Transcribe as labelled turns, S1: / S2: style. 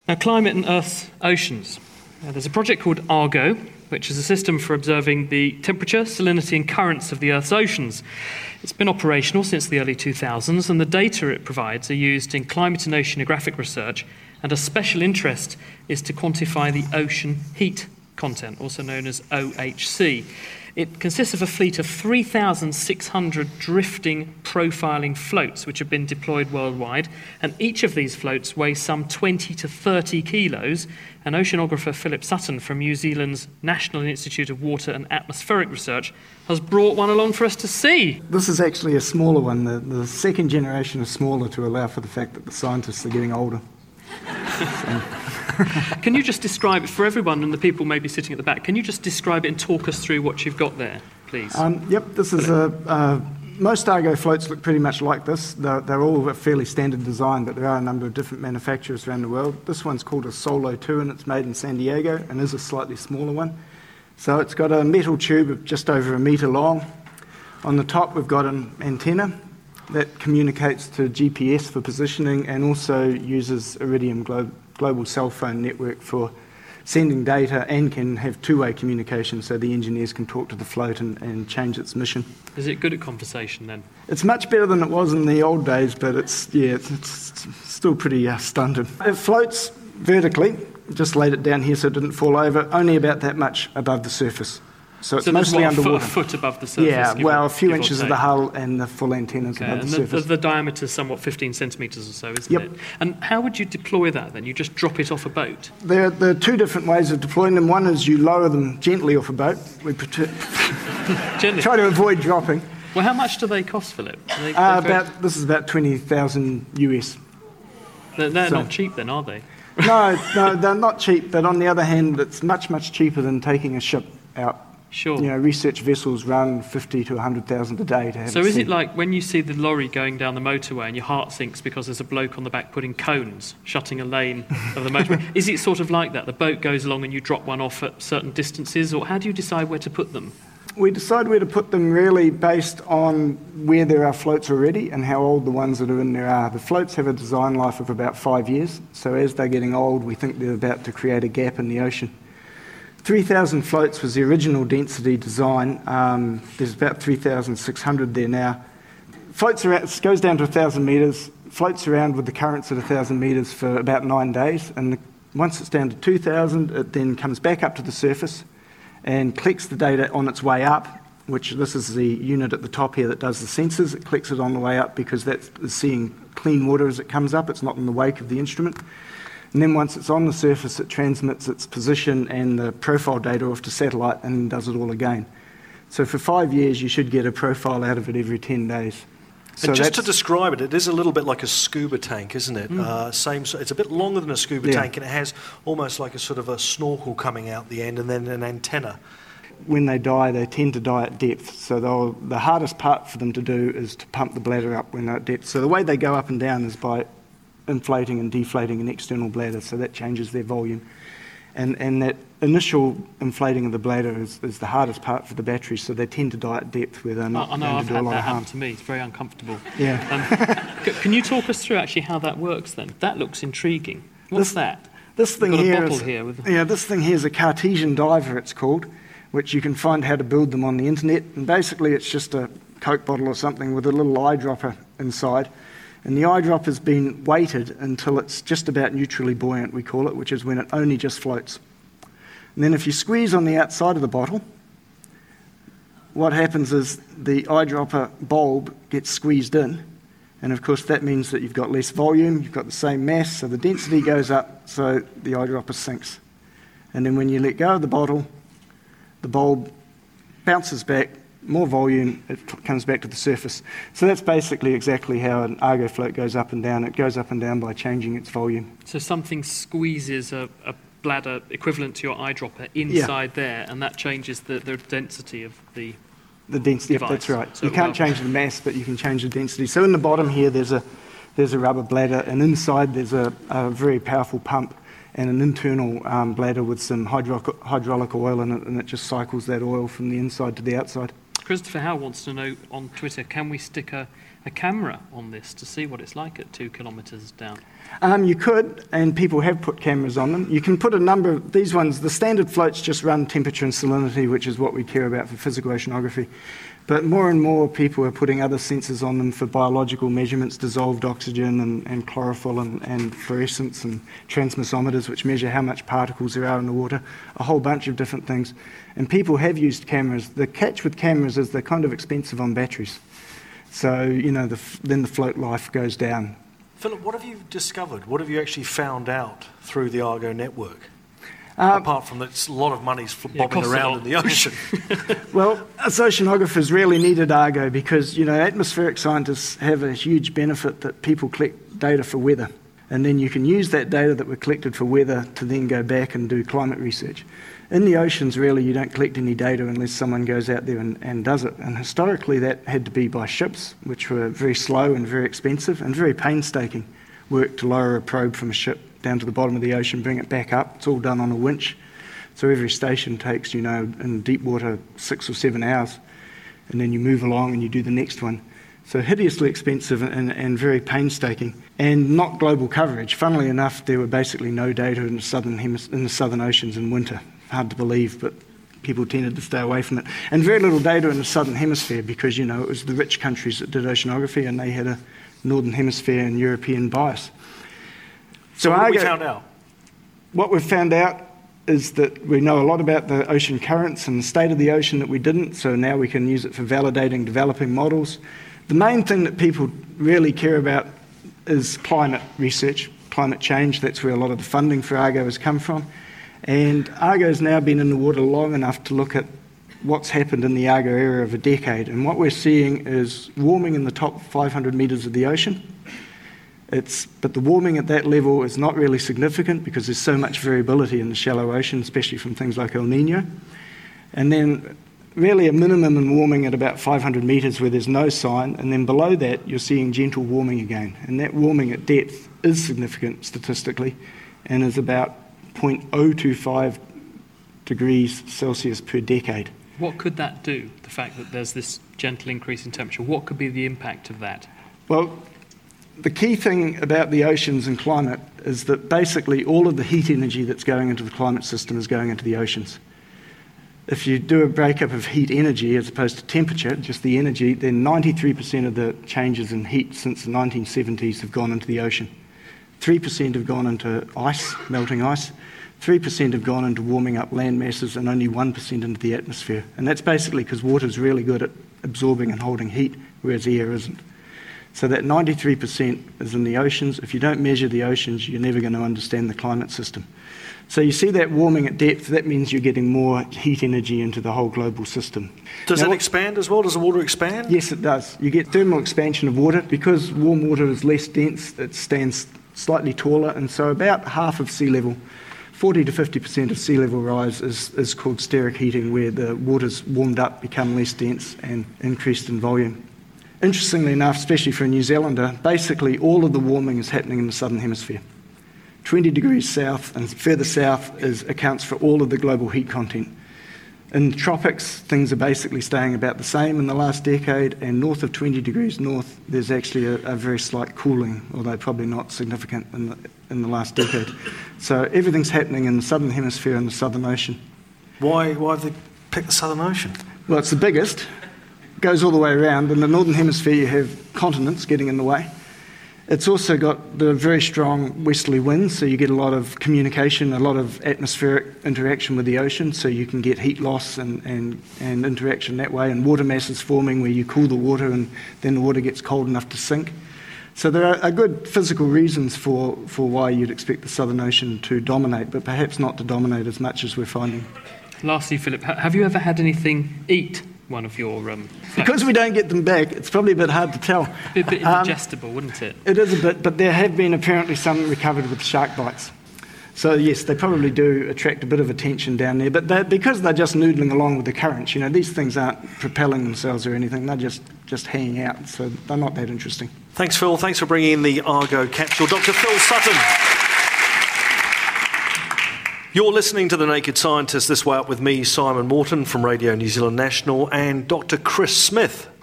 S1: Now, climate and Earth's oceans. Now, there's a project called Argo, which is a system for observing the temperature, salinity and currents of the Earth's oceans. It's been operational since the early 2000s, and the data it provides are used in climate and oceanographic research, and a special interest is to quantify the ocean heat content, also known as OHC. It consists of a fleet of 3,600 drifting profiling floats which have been deployed worldwide, and each of these floats weighs some 20 to 30 kilos, and oceanographer Philip Sutton from New Zealand's National Institute of Water and Atmospheric Research has brought one along for us to see.
S2: This is actually a smaller one. The second generation is smaller to allow for the fact that the scientists are getting older.
S1: Can you just describe it for everyone and the people maybe sitting at the back? Can you just describe it and talk us through what you've got there, please?
S2: Yep, this is most Argo floats look pretty much like this. They're all a fairly standard design, but there are a number of different manufacturers around the world. This one's called a Solo 2, and it's made in San Diego and is a slightly smaller one. So it's got a metal tube of just over 1 metre long. On the top we've got an antenna that communicates to GPS for positioning and also uses Iridium global cell phone network for sending data and can have two-way communication so the engineers can talk to the float and change its mission.
S1: Is it good at conversation then?
S2: It's much better than it was in the old days, but it's still pretty stunted. It floats vertically, just laid it down here so it didn't fall over, only about that much above the surface. So it's mostly underwater.
S1: A foot above the surface?
S2: Yeah, well, a few inches of the hull and the full antennas above the surface.
S1: The diameter is somewhat 15 centimetres or so, isn't it? And how would you deploy that then? You just drop it off a boat?
S2: There are two different ways of deploying them. One is you lower them gently off a boat. We try to avoid dropping.
S1: Well, how much do they cost, Philip?
S2: This is about 20,000 US.
S1: They're not cheap then, are they?
S2: No, they're not cheap, but on the other hand, it's much, much cheaper than taking a ship out.
S1: Sure.
S2: You know, research vessels run 50 to 100,000 a day to have
S1: So is it like when you see the lorry going down the motorway and your heart sinks because there's a bloke on the back putting cones, shutting a lane of the motorway? Is it sort of like that? The boat goes along and you drop one off at certain distances, or how do you decide where to put them?
S2: We decide where to put them really based on where there are floats already and how old the ones that are in there are. The floats have a design life of about 5 years, so as they're getting old, we think they're about to create a gap in the ocean. 3,000 floats was the original density design. There's about 3,600 there now. Floats around, it goes down to 1,000 metres, floats around with the currents at 1,000 metres for about 9 days, and once it's down to 2,000, it then comes back up to the surface and collects the data on its way up, which this is the unit at the top here that does the sensors. It collects it on the way up because that's seeing clean water as it comes up. It's not in the wake of the instrument. And then once it's on the surface, it transmits its position and the profile data off to satellite and does it all again. So for 5 years, you should get a profile out of it every 10 days. So
S3: and just to describe it, it is a little bit like a scuba tank, isn't it? It's a bit longer than a scuba tank, and it has almost like a sort of a snorkel coming out the end and then an antenna.
S2: When they die, they tend to die at depth. So the hardest part for them to do is to pump the bladder up when they're at depth. So the way they go up and down is by inflating and deflating an external bladder, so that changes their volume. And that initial inflating of the bladder is the hardest part for the batteries, so they tend to die at depth where they're not going to do a lot of harm.
S1: I know, I've had that happen to me. It's very uncomfortable.
S2: Yeah.
S1: Can you talk us through actually how that works then? That looks intriguing. What's that?
S2: This thing here
S1: this
S2: thing here is a Cartesian diver, it's called, which you can find how to build them on the internet. And basically it's just a Coke bottle or something with a little eyedropper inside. And the eyedropper has been weighted until it's just about neutrally buoyant, we call it, which is when it only just floats. And then if you squeeze on the outside of the bottle, what happens is the eyedropper bulb gets squeezed in. And of course that means that you've got less volume, you've got the same mass, so the density goes up, so the eyedropper sinks. And then when you let go of the bottle, the bulb bounces back, more volume, it comes back to the surface. So that's basically exactly how an Argo float goes up and down. It goes up and down by changing its volume.
S1: So something squeezes a bladder equivalent to your eyedropper inside there, and that changes the density of the
S2: density,
S1: device.
S2: That's right.
S1: So
S2: you can't change the mass, but you can change the density. So in the bottom here, there's a rubber bladder, and inside there's a very powerful pump and an internal bladder with some hydraulic oil in it, and it just cycles that oil from the inside to the outside.
S1: Christopher Howe wants to know on Twitter, can we stick a a camera on this to see what it's like at 2 kilometres down?
S2: You could, and people have put cameras on them. You can put a number of these ones. The standard floats just run temperature and salinity, which is what we care about for physical oceanography. But more and more people are putting other sensors on them for biological measurements, dissolved oxygen and chlorophyll and fluorescence and transmissometers, which measure how much particles there are in the water, a whole bunch of different things. And people have used cameras. The catch with cameras is they're kind of expensive on batteries. So, then the float life goes down.
S3: Philip, what have you discovered? What have you actually found out through the Argo network? Apart from that, a lot of money's bobbing around in the ocean.
S2: Well, us oceanographers really needed Argo because, atmospheric scientists have a huge benefit that people collect data for weather. And then you can use that data that were collected for weather to then go back and do climate research. In the oceans, really, you don't collect any data unless someone goes out there and does it. And historically, that had to be by ships, which were very slow and very expensive and very painstaking work to lower a probe from a ship down to the bottom of the ocean, bring it back up. It's all done on a winch. So every station takes, in deep water, 6 or 7 hours. And then you move along and you do the next one. So hideously expensive and very painstaking. And not global coverage. Funnily enough, there were basically no data in the southern oceans in winter. Hard to believe, but people tended to stay away from it. And very little data in the southern hemisphere because, it was the rich countries that did oceanography and they had a northern hemisphere and European bias.
S3: So what have we found out?
S2: What we've found out is that we know a lot about the ocean currents and the state of the ocean that we didn't, so now we can use it for validating developing models. The main thing that people really care about is climate research, climate change. That's where a lot of the funding for Argo has come from. And Argo's now been in the water long enough to look at what's happened in the Argo area of a decade. And what we're seeing is warming in the top 500 metres of the ocean. But the warming at that level is not really significant because there's so much variability in the shallow ocean, especially from things like El Nino. And then really a minimum in warming at about 500 metres where there's no sign, and then below that you're seeing gentle warming again. And that warming at depth is significant statistically and is about 0.025 degrees Celsius per decade.
S1: What could that do, the fact that there's this gentle increase in temperature? What could be the impact of that?
S2: Well, the key thing about the oceans and climate is that basically all of the heat energy that's going into the climate system is going into the oceans. If you do a breakup of heat energy as opposed to temperature, just the energy, then 93% of the changes in heat since the 1970s have gone into the ocean. 3% have gone into ice, melting ice. 3% have gone into warming up land masses and only 1% into the atmosphere. And that's basically because water's really good at absorbing and holding heat, whereas air isn't. So that 93% is in the oceans. If you don't measure the oceans, you're never going to understand the climate system. So you see that warming at depth, that means you're getting more heat energy into the whole global system.
S3: Does it expand as well? Does the water expand?
S2: Yes, it does. You get thermal expansion of water. Because warm water is less dense, it stands slightly taller, and so about half of sea level, 40 to 50% of sea level rise is called steric heating, where the water's warmed up, become less dense and increased in volume. Interestingly enough, especially for a New Zealander, basically all of the warming is happening in the southern hemisphere. 20 degrees south and further south accounts for all of the global heat content. In the tropics, things are basically staying about the same in the last decade, and north of 20 degrees north, there's actually a very slight cooling, although probably not significant in the last decade. So everything's happening in the southern hemisphere and the Southern Ocean.
S3: Why have they picked the Southern Ocean?
S2: Well, it's the biggest. It goes all the way around. In the northern hemisphere, you have continents getting in the way. It's also got the very strong westerly winds, so you get a lot of communication, a lot of atmospheric interaction with the ocean, so you can get heat loss and interaction that way, and water masses forming where you cool the water and then the water gets cold enough to sink. So there are good physical reasons for why you'd expect the Southern Ocean to dominate, but perhaps not to dominate as much as we're finding.
S1: Lastly, Philip, have you ever had anything eat one of your
S2: Because we don't get them back, it's probably a bit hard to tell.
S1: A bit indigestible, wouldn't it?
S2: It is a bit, but there have been apparently some recovered with shark bites. So yes, they probably do attract a bit of attention down there, but because they're just noodling along with the currents, these things aren't propelling themselves or anything, they're just hanging out, so they're not that interesting.
S3: Thanks, Phil. Thanks for bringing in the Argo capsule. Dr. Phil Sutton. You're listening to The Naked Scientist this way up with me, Simon Morton from Radio New Zealand National, and Dr. Chris Smith